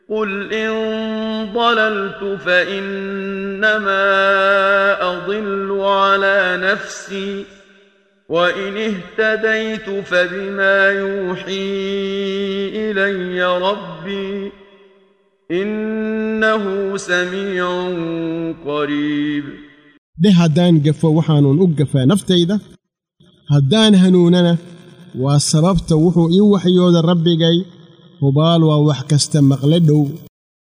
قل إن ضللت فإنما أضل على نفسي وإن اهتديت فبما يوحي إلي ربي إنه سميع قريب. ده هدان قفا وحانون أقفا نفتيدا هدان هنوننا وسببت وحو إيوحيود الرب جاي وبالوا وحكست مقلدو